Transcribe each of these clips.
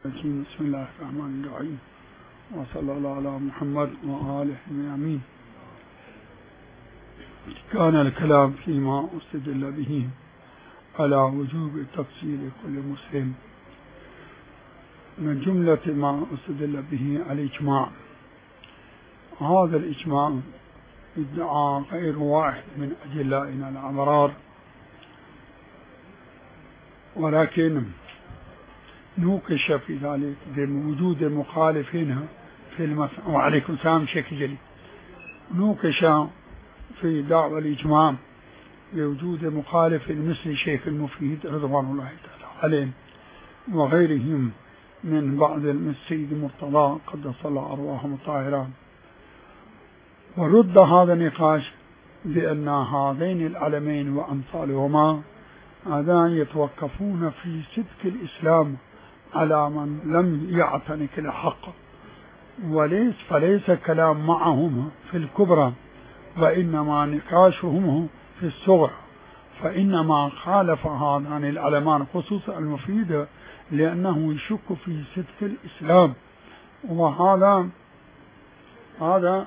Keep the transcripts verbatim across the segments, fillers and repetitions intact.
بسم الله الرحمن الرحيم وصلى الله على محمد وآله أجمعين. كان الكلام فيما استدل به على وجوب تفصيل كل مسلم. من جملة ما استدل به الإجماع. هذا الإجماع ادعى غير واحد من أجلائنا الأبرار، ولكن نوقش في ذلك بوجود مخالفين في المسألة. وعليكم السلام شيخ جلي. نوقش في دعوى الإجماع بوجود مخالف مثل شيخ المفيد رضوان الله تعالى عليه وغيرهم من بعض السيد مرتضى قدس الله أرواحهم الطاهرات، ورد هذا النقاش بأن هذين العلمين وأمثالهما هذان يتوقفون في صدق الإسلام على من لم يعتنق الحق، وليس فليس كلام معهم في الكبرى، وإنما نقاشهم في الصغر. فإنما خالف هذان العلمان خصوصا المفيد لأنه يشك في صدق الإسلام، وهذا هذا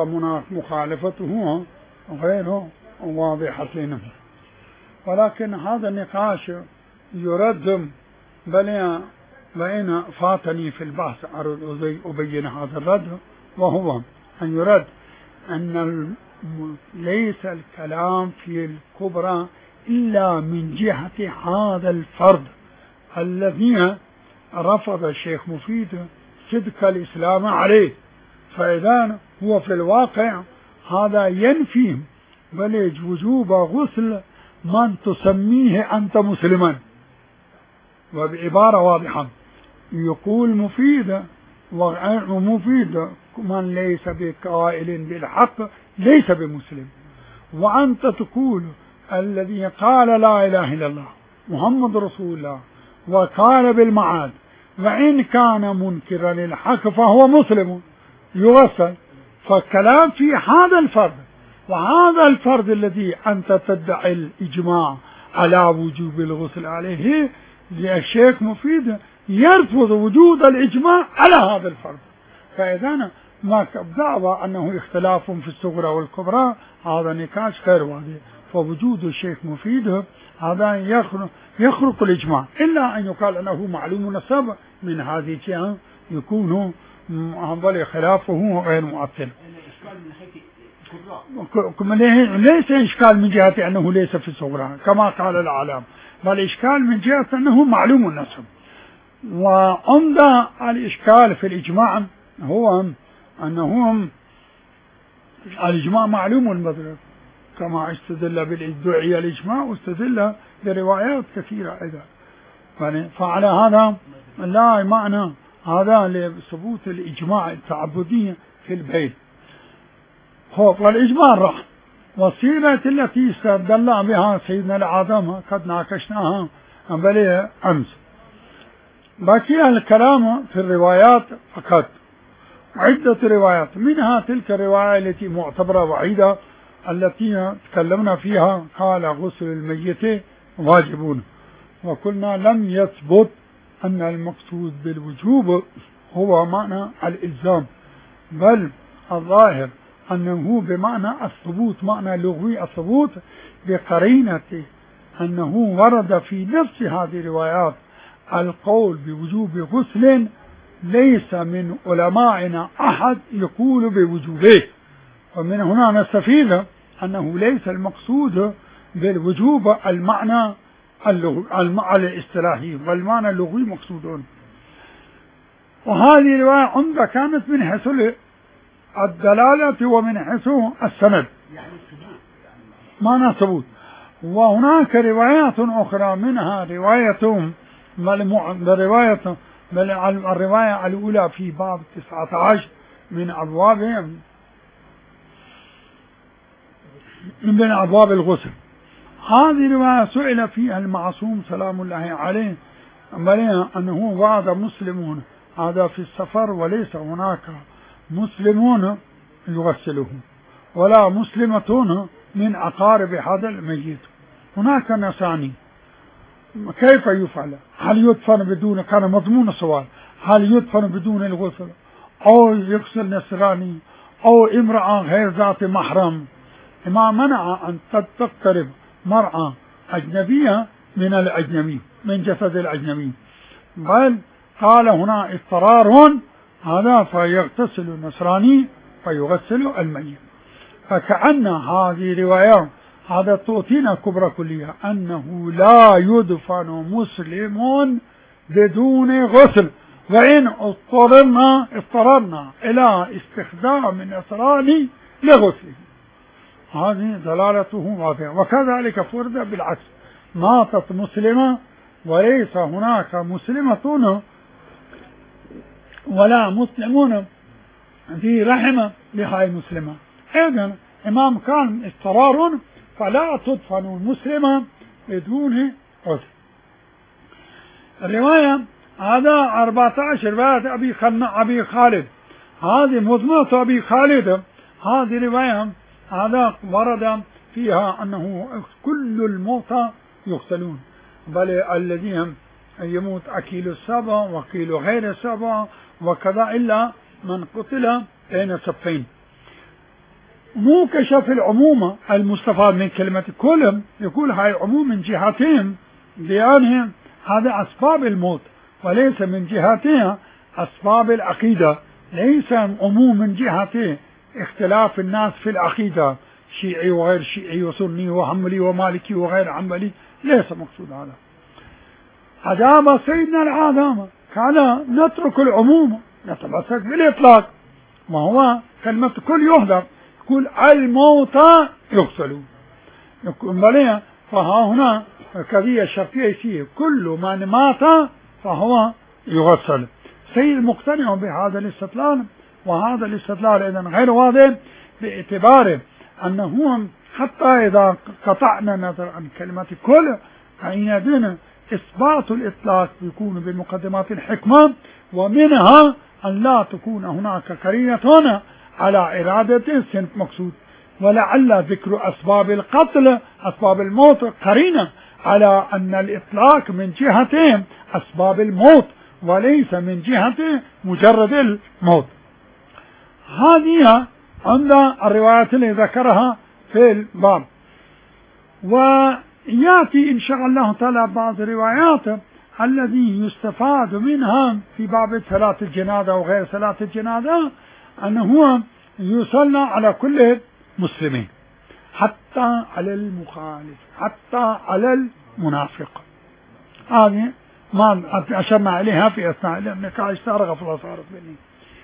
مخالفته غير واضحة لنا. ولكن هذا النقاش يرد، بل وإن فاتني في البحث أبين هذا الرد، وهو أن يرد أن ليس الكلام في الكبرى إلا من جهة هذا الفرد الذي رفض الشيخ مفيد صدق الإسلام عليه. فإذا هو في الواقع هذا ينفي بل وجوب غسل من تسميه أنت مسلما. وبعبارة واضحة يقول مفيد ومفيد من ليس بقائل بالحق ليس بمسلم، وأنت تقول الذي قال لا إله إلا الله محمد رسول الله وقال بالمعاد وإن كان منكرا للحق فهو مسلم يغسل. فالكلام في هذا الفرد، وهذا الفرد الذي أنت تدعي الإجماع على وجوب الغسل عليه، الشيخ مفيد يرفض وجود الإجماع على هذا الفرد. فإذا ما دعوى أنه اختلاف في الصغرى والكبرى هذا نقاش غير واضح. فوجود الشيخ مفيد هذا يخرق, يخرق الإجماع، إلا أن يقال أنه معلوم نسب من هذه الجهة يكون بل خلافه غير مؤثر. ليس إشكال من جهة أنه ليس في الصغرى كما قال العالم، بل إشكال من جهة أنه معلوم النسب. وعند الإشكال في الإجماع هو أنه الإجماع معلوم المدرك كما استدل بالدعية الإجماع واستدل بروايات كثيرة أيضا. فعلى هذا لا معنى هذا لثبوت الإجماع التعبدي في البيت. والإجماع راح والسيرة التي استدل بها سيدنا العظم قد ناقشناها بل أمس. بقي الكلام في الروايات فقط، عدة روايات، منها تلك الرواية التي معتبرة وعيدة التي تكلمنا فيها قال غسل الميت واجبون، وقلنا لم يثبت أن المقصود بالوجوب هو معنى الإلزام، بل الظاهر أنه بمعنى الثبوت، معنى لغوي الثبوت، بقرينة أنه ورد في نفس هذه الروايات القول بوجوب غسل ليس من علمائنا أحد يقول بوجوبه. ومن هنا نستفيد أنه ليس المقصود بالوجوب المعنى المعنى الاصطلاحي، والمعنى اللغوي مقصودون. وهذه الرواية عمدة كانت من حيث الدلالة ومن حيث السند، معنى ثبوت. وهناك روايات أخرى منها رواية رواية بل الرواية الأولى في باب تسعة عشر من أبواب من أبواب الغسل. هذه رواية سئل فيها المعصوم سلام الله عليه بل أنه وعد مسلمون هذا في السفر وليس هناك مسلمون يغسله ولا مسلمة من أقارب هذا الميت. هناك نساني كيف يفعل؟ هل يدفن بدون؟ كان مضمون السؤال، هل يدفن بدون الغسل أو يغسل نصراني أو امرأة غير ذات محرم، ما منع أن تقترب مرأة أجنبية من الأجنبي من جسد الأجنبي، بل قال هنا اضطرار هذا فيغتسل النصراني فيغسل الميت. فكأن هذه رواية هذا تعطينا كبرى كلية أنه لا يدفن مسلم بدون غسل، وإن اضطررنا اضطررنا إلى استخدام النصراني لغسله، هذه دلالته واضحة. وكذلك فرض بالعكس، ماتت مسلمة وليس هناك مسلمة ولا مسلمون في رحمة لهاي المسلمة، إذن إمام كان اضطرار فلا تدفن المسلمة بدون غسل. الرواية هذا أربعة عشر رواية أبي أبي خالد، هذه مضمونة أبي خالد، هذه رواية هذا ورد فيها أنه كل الموتى يغسلون، بل الذين يموت أكيل السبع وكيل غير السبع وكذا إلا من قتل بين سبعين. مو كشف العموم المستفاد من كلمة كلهم، يقول هاي عموم من جهتين بيانهم هذا أسباب الموت، وليس من جهتها أسباب العقيدة، ليس عموم من جهته اختلاف الناس في العقيدة، شيعي وغير شيعي وسني وحنبلي ومالكي وغير حنبلي، ليس مقصود هذا. أجاب سيدنا العظام قال نترك العموم نتمسك بالإطلاق، وهو كلمة كل يهدر، يقول الموتى يغسلون، يقول فها هنا قضية شرطية فيه كل من مات فهو يغسل. سيد مقتنع بهذا الاستدلال، وهذا الاستدلال إذن غير واضح باعتباره أنه حتى إذا قطعنا نظر عن كلمة كل فإن إثبات الإطلاق يكون بمقدمات الحكمة، ومنها أن لا تكون هناك قرينة على إرادة السنف مقصود، ولعل ذكر أسباب القتل أسباب الموت قرينة على أن الإطلاق من جهة أسباب الموت وليس من جهة مجرد الموت. هذه عند الروايات اللي ذكرها في الباب، ويأتي إن شاء الله تعالى بعض الروايات الذي يستفاد منها في باب صلاة الجنازة وغير صلاة الجنازة أنه يصلى على كل مسلمين حتى على المخالف حتى على المنافق. هذه ما أشرنا عليها في أثناء النقاش، غفلة صارت مني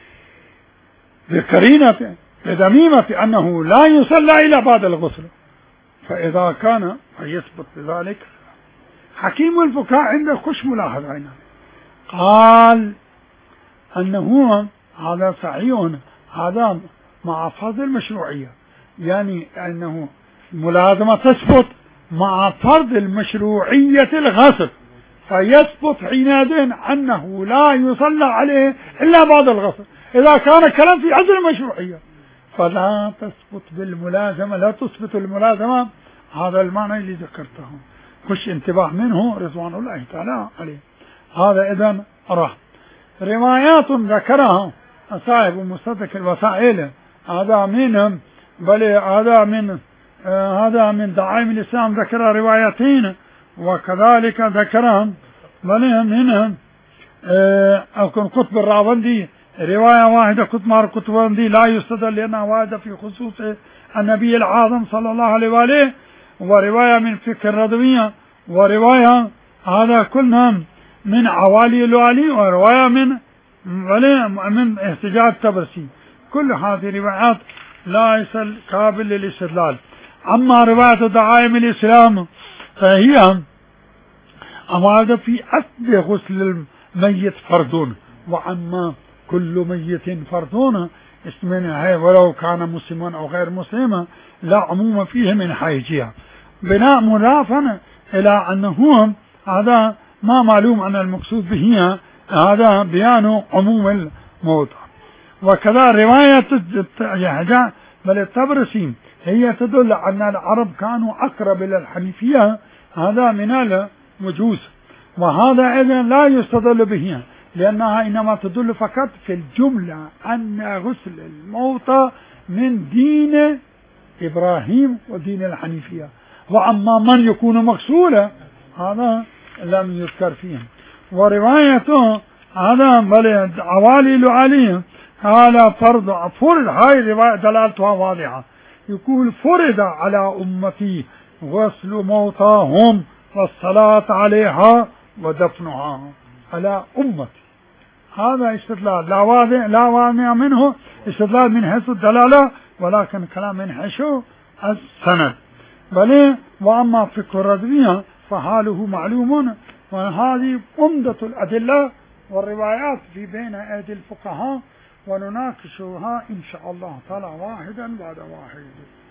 بقرينة بدميمة أنه لا يصلى إلى بعد الغسل، فإذا كان يثبت بذلك. حكيم الفقهاء عنده خش ملاحظة هنا، قال أنه هذا صحيح، هذا مع فرض المشروعية، يعني أنه ملازمة تثبت مع فرض المشروعية الغسل، فيثبت حينئذ أنه لا يصلى عليه إلا بعد الغسل. إذا كان الكلام في عدل المشروعية فلا تثبت بالملازمة، لا تثبت الملازمة. هذا المعنى اللي ذكرته، خش انتباه منه رضوان الله تعالى عليه. هذا إذن راح روايات ذكرها صاحب مستدرك الوسائل، هذا منهم، بل هذا من آه هذا من دعائم الإسلام ذكر روايتين، وكذلك ذكرهم بل منهم آه أكون قطب الراوندي رواية واحدة، قطب الراوندي لا يستدل لأنها واحدة في خصوص النبي العظم صلى الله عليه وآله، ورواية من فقه الرضوية، ورواية هذا كلها من عوالي الوالي، ورواية من من احتجاج التبرسي. كل هذه روايات ليس قابل للاستدلال. أما رواية دعائم الإسلام فهي أمارة في أصل غسل الميت فرض، وأما كل ميت فرض اسمنا ولو كان مسلما أو غير مسلما لا عموم فيه من حيجها، بناء مضافا إلى أنه هذا ما معلوم أن المقصود به هذا بيان عموم الموت. وكذا رواية بل التبرسي هي تدل أن العرب كانوا أقرب إلى الحنيفية هذا من المجوس، وهذا إذن لا يستدل به لأنها إنما تدل فقط في الجملة أن غسل الموتى من دين إبراهيم ودين الحنيفية، وأما من يكون مغسولا هذا لم يذكر فيهم. وروايته هذا بل عوالي عليهم هذا فرض فرض، هاي الرواية دلالتها واضحة، يقول فرض على أمتي غسل موتاهم والصلاة عليها ودفنها على أمتي. هذا استدلال لا واضح لا واضح منه استدلال من حيث الدلالة، ولكن كلام من حيث السند. بل وأما فقه الرضوية فحاله معلوم، وهذه عمدة الأدلة والروايات في بين أيدي الفقهاء، ونناقشها إن شاء الله تعالى واحدا بعد واحد.